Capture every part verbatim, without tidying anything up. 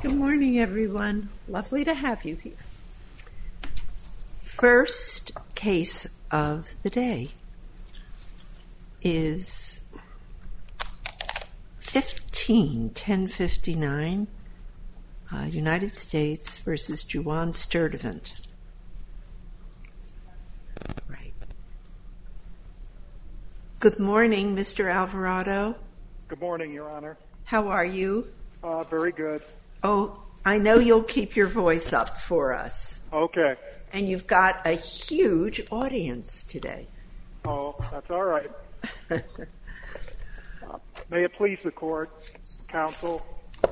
Good morning, everyone. Lovely to have you here. First case of the day is fifteen ten fifty-nine, uh, United States versus Juwan Sturdivant. Right. Good morning, Mister Alvarado. Good morning, Your Honor. How are you? Uh, very good. Oh, I know you'll keep your voice up for us. Okay. And you've got a huge audience today. Oh, that's all right. uh, may it please the court, counsel.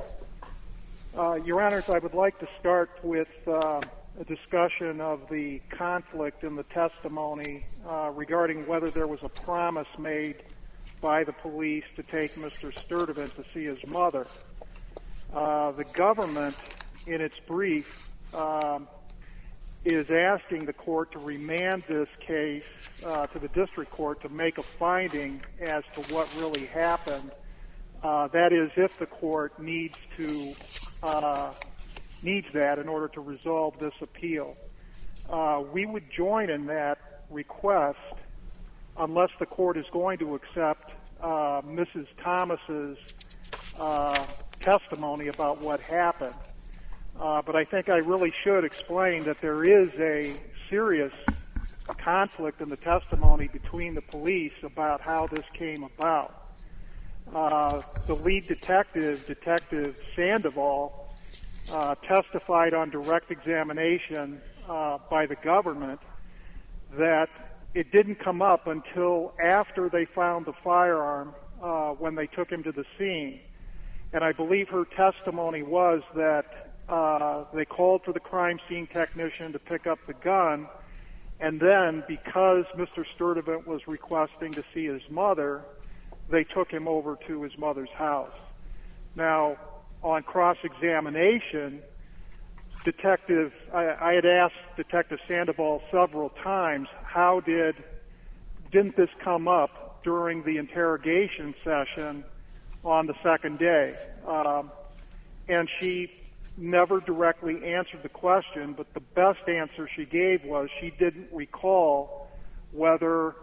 Uh, Your Honors, I would like to start with uh, a discussion of the conflict in the testimony uh, regarding whether there was a promise made by the police to take Mister Sturdivant to see his mother. Uh, the government, in its brief, um, is asking the court to remand this case uh, to the district court to make a finding as to what really happened. Uh, that is, if the court needs to uh, needs that in order to resolve this appeal. Uh, we would join in that request unless the court is going to accept uh, Missus Thomas's uh, testimony about what happened. Uh, but I think I really should explain that there is a serious conflict in the testimony between the police about how this came about. Uh, the lead detective, Detective Sandoval, uh, testified on direct examination uh, by the government that it didn't come up until after they found the firearm uh, when they took him to the scene. And I believe her testimony was that uh, they called for the crime scene technician to pick up the gun, and then because Mister Sturdivant was requesting to see his mother, they took him over to his mother's house. Now, on cross-examination, Detective, I, I had asked Detective Sandoval several times, how did, didn't this come up during the interrogation session on the second day? Um, and she never directly answered the question, but the best answer she gave was she didn't recall whether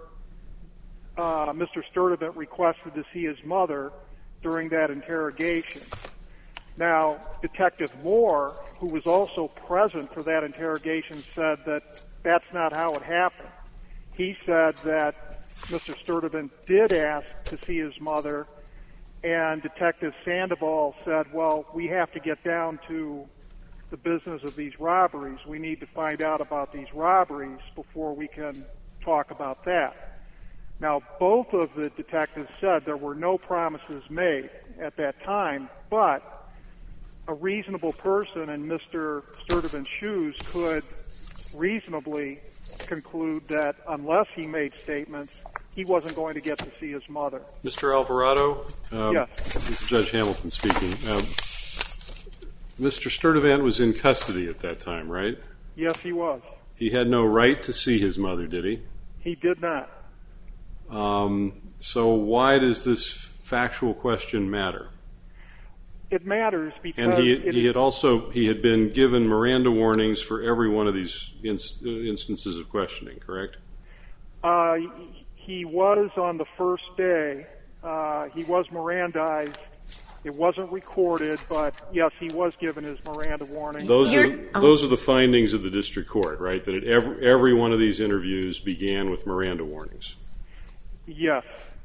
uh, Mister Sturdivant requested to see his mother during that interrogation. Now, Detective Moore, who was also present for that interrogation, said that that's not how it happened. He said that Mister Sturdivant did ask to see his mother, and Detective Sandoval said, well, we have to get down to the business of these robberies. We need to find out about these robberies before we can talk about that. Now, both of the detectives said there were no promises made at that time, but a reasonable person in Mister Sturdivant's shoes could reasonably conclude that unless he made statements, he wasn't going to get to see his mother. Mister Alvarado? Um, yes. This is Judge Hamilton speaking. Um, Mister Sturdivant was in custody at that time, right? Yes, he was. He had no right to see his mother, did he? He did not. Um, so why does this factual question matter? It matters because and he, it he is, had also he had been given Miranda warnings for every one of these inst- instances of questioning, correct? Uh, he was on the first day. Uh, he was Mirandized. It wasn't recorded, but yes, he was given his Miranda warning. Those You're, are oh. those are the findings of the district court, right? That it, every every one of these interviews began with Miranda warnings. Yes.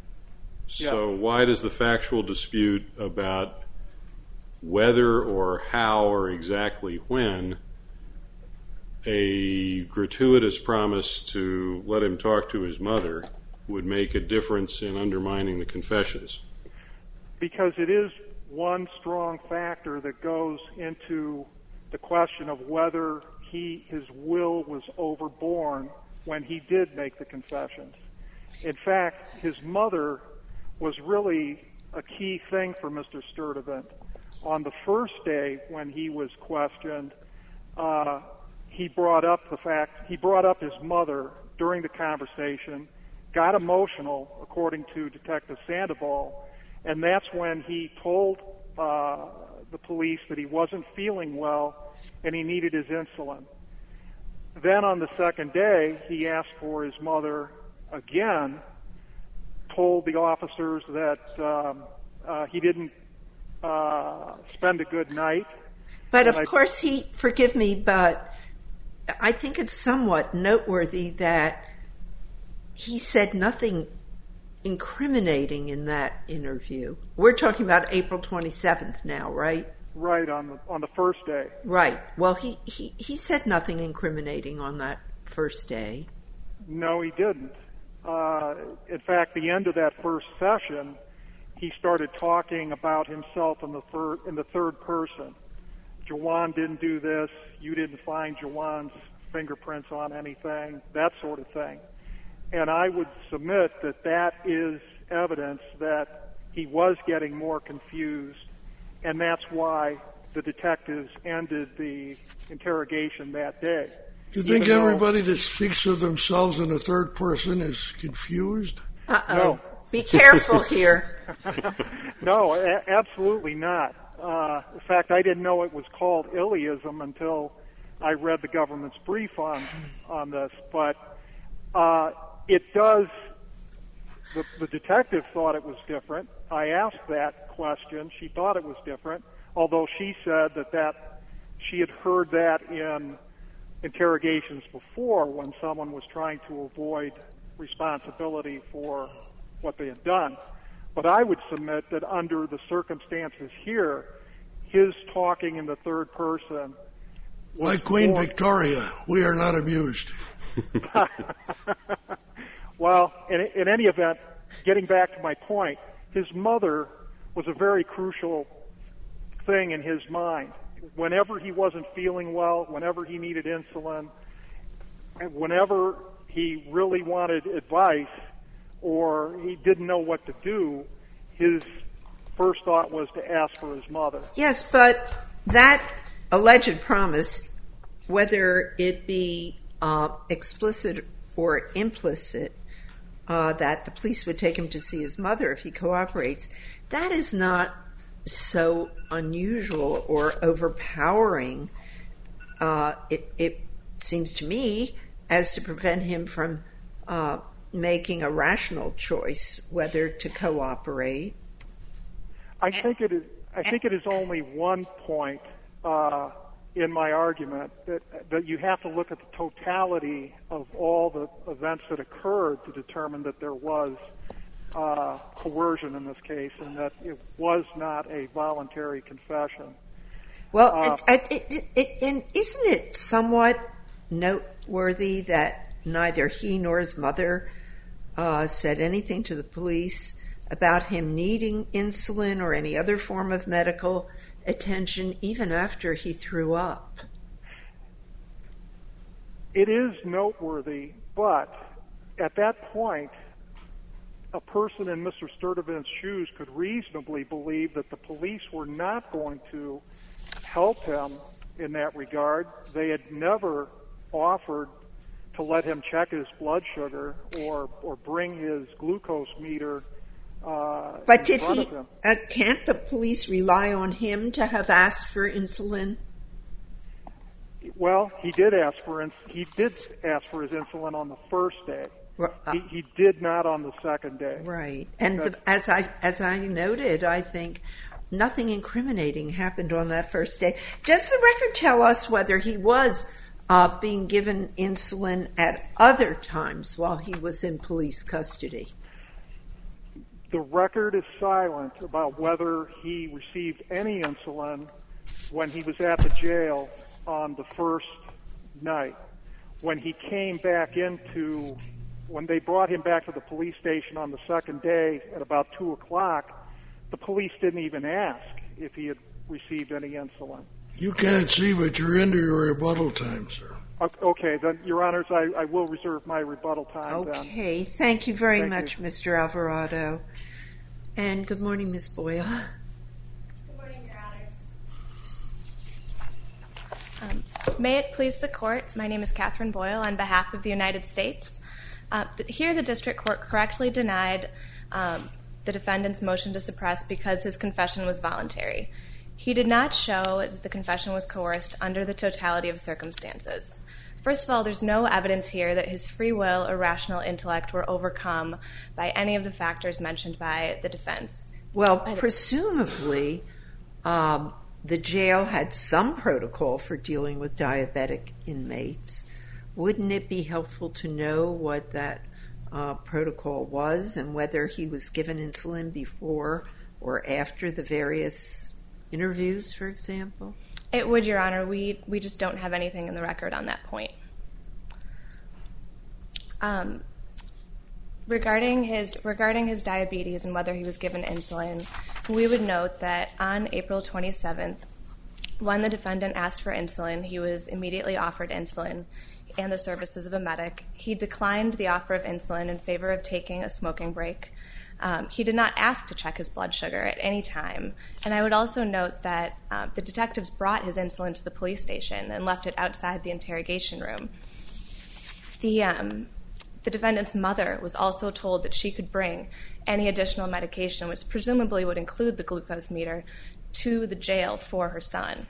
So yes. why does the factual dispute about whether or how or exactly when a gratuitous promise to let him talk to his mother would make a difference in undermining the confessions? Because it is one strong factor that goes into the question of whether he his will was overborne when he did make the confessions. In fact, his mother was really a key thing for Mister Sturdivant. On the first day when he was questioned, uh, he brought up the fact, he brought up his mother during the conversation, got emotional, according to Detective Sandoval, and that's when he told uh, the police that he wasn't feeling well and he needed his insulin. Then on the second day, he asked for his mother again, told the officers that um, uh, he didn't uh, spend a good night. But of I, course, he, forgive me, but I think it's somewhat noteworthy that he said nothing incriminating in that interview. We're talking about April twenty-seventh now, right? Right, on the on the first day. Right. Well, he, he, he said nothing incriminating on that first day. No, he didn't. Uh, in fact, the end of that first session, he started talking about himself in the third in the third person. Jawan didn't do this. You didn't find Jawan's fingerprints on anything. That sort of thing. And I would submit that that is evidence that he was getting more confused. And that's why the detectives ended the interrogation that day. You think Even everybody that speaks of themselves in the third person is confused? Uh-oh. No. Be careful here. No, a- absolutely not. Uh, in fact, I didn't know it was called Iliism until I read the government's brief on on this. But uh, it does. The, the detective thought it was different. I asked that question. She thought it was different, although she said that, that she had heard that in interrogations before when someone was trying to avoid responsibility for what they had done. But I would submit that under the circumstances here, his talking in the third person... Like Queen more... Victoria, we are not amused. Well, in, in any event, getting back to my point, his mother was a very crucial thing in his mind. Whenever he wasn't feeling well, whenever he needed insulin, and whenever he really wanted advice or he didn't know what to do, his first thought was to ask for his mother. Yes, but that alleged promise, whether it be uh, explicit or implicit, uh, that the police would take him to see his mother if he cooperates, that is not so unusual or overpowering, uh, it, it seems to me, as to prevent him from uh, making a rational choice whether to cooperate. I think it is. I think it is only one point uh, in my argument that that you have to look at the totality of all the events that occurred to determine that there was uh, coercion in this case and that it was not a voluntary confession. Well, uh, it, it, it, it, and isn't it somewhat noteworthy that neither he nor his mother uh, said anything to the police about him needing insulin or any other form of medical attention even after he threw up? It is noteworthy, but at that point, a person in Mister Sturdivant's shoes could reasonably believe that the police were not going to help him in that regard. They had never offered to let him check his blood sugar or, or bring his glucose meter Uh, but did he? Uh, can't the police rely on him to have asked for insulin? Well, he did ask for ins- he did ask for his insulin on the first day. Uh, he, he did not on the second day. Right, and the, as I as I noted, I think nothing incriminating happened on that first day. Does the record tell us whether he was uh, being given insulin at other times while he was in police custody? The record is silent about whether he received any insulin when he was at the jail on the first night. When he came back into, when they brought him back to the police station on the second day at about two o'clock, the police didn't even ask if he had received any insulin. You can't see, but you're into your rebuttal time, sir. Okay, then, Your Honors, I, I will reserve my rebuttal time then. Okay, thank you very Thank much, you. Mister Alvarado. And good morning, Miz Boyle. Good morning, Your Honors. Um, may it please the Court, my name is Catherine Boyle on behalf of the United States. Uh, th- here the District Court correctly denied um, the defendant's motion to suppress because his confession was voluntary. He did not show that the confession was coerced under the totality of circumstances. First of all, there's no evidence here that his free will or rational intellect were overcome by any of the factors mentioned by the defense. Well, presumably, um, the jail had some protocol for dealing with diabetic inmates. Wouldn't it be helpful to know what that uh, protocol was and whether he was given insulin before or after the various interviews, for example? It would, Your Honor. We we just don't have anything in the record on that point. Um, regarding his regarding his diabetes and whether he was given insulin, we would note that on April twenty-seventh, when the defendant asked for insulin, he was immediately offered insulin and the services of a medic. He declined the offer of insulin in favor of taking a smoking break. Um, he did not ask to check his blood sugar at any time. And I would also note that uh, the detectives brought his insulin to the police station and left it outside the interrogation room. The, um, the defendant's mother was also told that she could bring any additional medication, which presumably would include the glucose meter, to the jail for her son.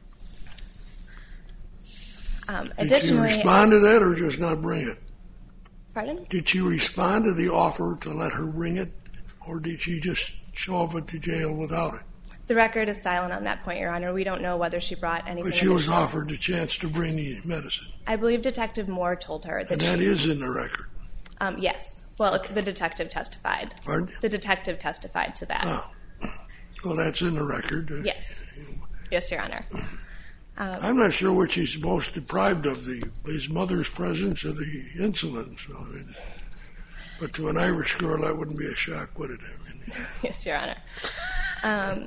Um, Did additionally, she respond to that or just not bring it? Pardon? Did she respond to the offer to let her bring it, or did she just show up at the jail without it? The record is silent on that point, Your Honor. We don't know whether she brought anything. But she was additional. offered the chance to bring the medicine. I believe Detective Moore told her that And that she, is in the record. Um, yes. Well, the detective testified. Pardon? The detective testified to that. Oh. Well, that's in the record. Yes. Yes, Your Honor. Um, I'm not sure what she's most deprived of, the his mother's presence or the insulin. So, I mean, but to an Irish girl, that wouldn't be a shock, would it? I mean, yes, Your Honor. Um,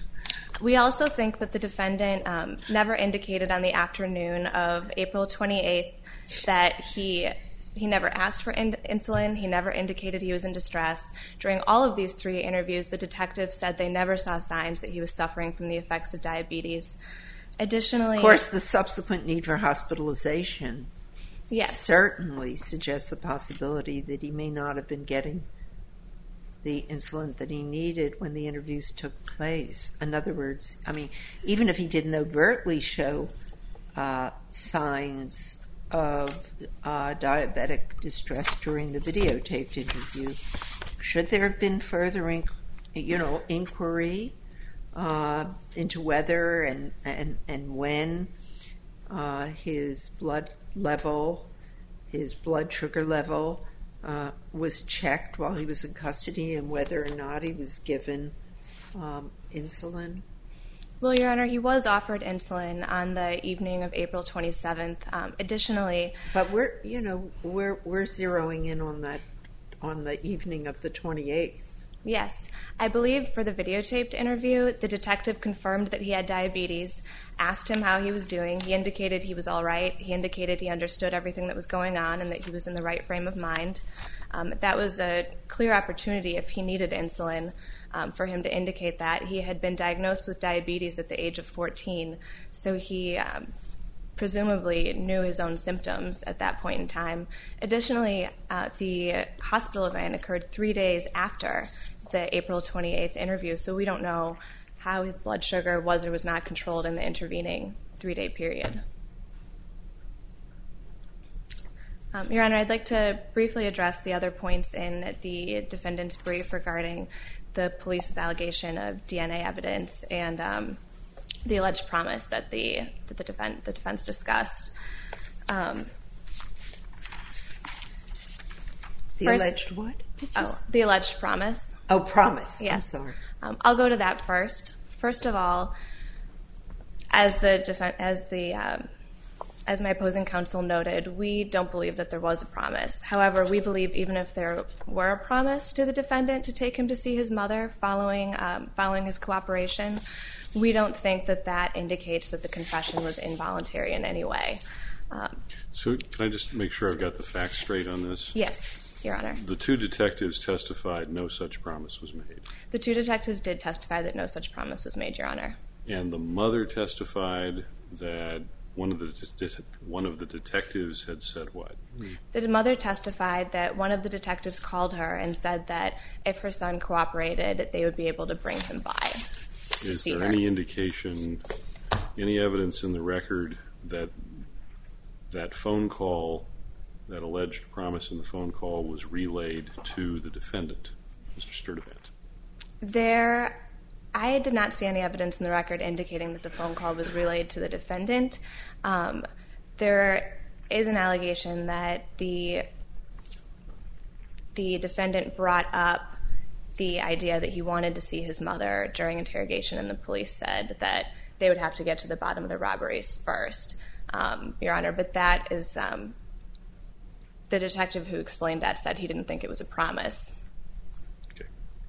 we also think that the defendant um, never indicated on the afternoon of April twenty-eighth that he he never asked for in- insulin. He never indicated he was in distress. During all of these three interviews, the detective said they never saw signs that he was suffering from the effects of diabetes. Additionally, Of course, the subsequent need for hospitalization yes. certainly suggests the possibility that he may not have been getting the insulin that he needed when the interviews took place. In other words, I mean, even if he didn't overtly show uh, signs of uh, diabetic distress during the videotaped interview, should there have been further, inc- you know, inquiry Uh, into whether and, and, and when uh, his blood level, his blood sugar level uh, was checked while he was in custody, and whether or not he was given um, insulin? Well, Your Honor, he was offered insulin on the evening of April twenty-seventh. Um, additionally, But we're, you know, we're we're zeroing in on that on the evening of the twenty-eighth. yes, I believe for the videotaped interview, the detective confirmed that he had diabetes, asked him how he was doing. He indicated he was all right. He indicated he understood everything that was going on and that he was in the right frame of mind. Um, that was a clear opportunity if he needed insulin um, for him to indicate that. He had been diagnosed with diabetes at the age of fourteen, so he um, presumably knew his own symptoms at that point in time. Additionally, uh, the hospital event occurred three days after the April twenty-eighth interview, so we don't know how his blood sugar was or was not controlled in the intervening three-day period. Um, Your Honor, I'd like to briefly address the other points in the defendant's brief regarding the police's allegation of D N A evidence and um, the alleged promise that the that the, defense, the defense discussed. Um, The First- alleged what? Did you oh, say? the alleged promise. Oh, promise. Yes. I'm sorry. Um, I'll go to that first. First of all, as the defen- as the um, as my opposing counsel noted, we don't believe that there was a promise. However, we believe even if there were a promise to the defendant to take him to see his mother following um, following his cooperation, we don't think that that indicates that the confession was involuntary in any way. Um, So can I just make sure I've got the facts straight on this? yes, Your Honor. The two detectives testified no such promise was made. The two detectives did testify that no such promise was made, Your Honor. And the mother testified that one of the de- one of the detectives had said what? The mother testified that one of the detectives called her and said that if her son cooperated, they would be able to bring him by. to Is see there her. any indication, any evidence in the record that that phone call, that alleged promise in the phone call, was relayed to the defendant, Mister Sturdivant? There, I did not see any evidence in the record indicating that the phone call was relayed to the defendant. Um, there is an allegation that the the defendant brought up the idea that he wanted to see his mother during interrogation, and the police said that they would have to get to the bottom of the robberies first, um, Your Honor. But that is, um, the detective who explained that said he didn't think it was a promise. Okay.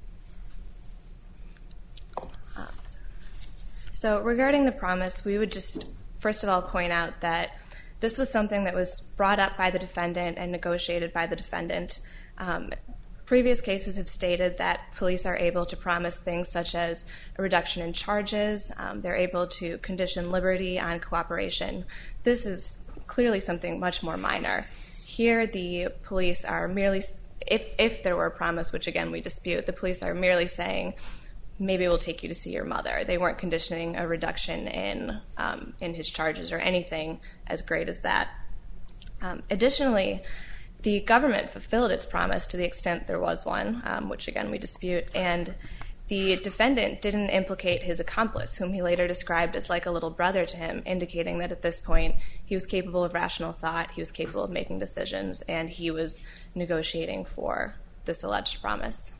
Um, so regarding the promise, we would just, first of all, point out that this was something that was brought up by the defendant and negotiated by the defendant. Um, previous cases have stated that police are able to promise things such as a reduction in charges. Um, they're able to condition liberty on cooperation. This is clearly something much more minor. Here, the police are merely, if, if there were a promise, which again we dispute, the police are merely saying, maybe we'll take you to see your mother. They weren't conditioning a reduction in um, in his charges or anything as great as that. Um, additionally, the government fulfilled its promise to the extent there was one, um, which again we dispute, and the defendant didn't implicate his accomplice, whom he later described as like a little brother to him, indicating that at this point he was capable of rational thought, he was capable of making decisions, and he was negotiating for this alleged promise.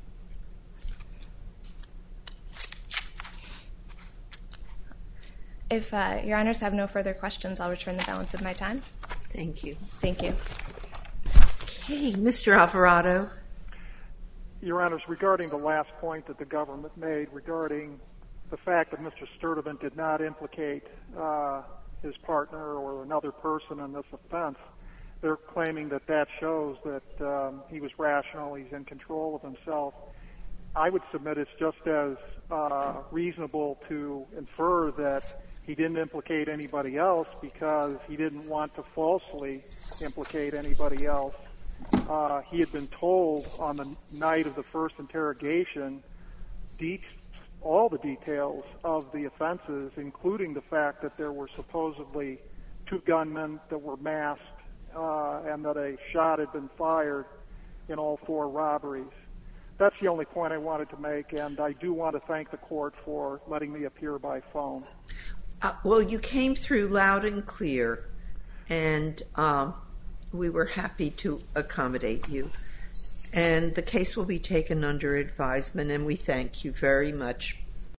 If uh, Your Honors have no further questions, I'll return the balance of my time. Thank you. Thank you. Okay, Mister Alvarado. Your Honors, regarding the last point that the government made regarding the fact that Mister Sturdivant did not implicate uh, his partner or another person in this offense, they're claiming that that shows that um, he was rational, he's in control of himself. I would submit it's just as uh, reasonable to infer that he didn't implicate anybody else because he didn't want to falsely implicate anybody else. Uh, he had been told on the night of the first interrogation de- all the details of the offenses, including the fact that there were supposedly two gunmen that were masked uh, and that a shot had been fired in all four robberies. That's the only point I wanted to make, and I do want to thank the court for letting me appear by phone. Uh, well, you came through loud and clear, and um, we were happy to accommodate you. And the case will be taken under advisement, and we thank you very much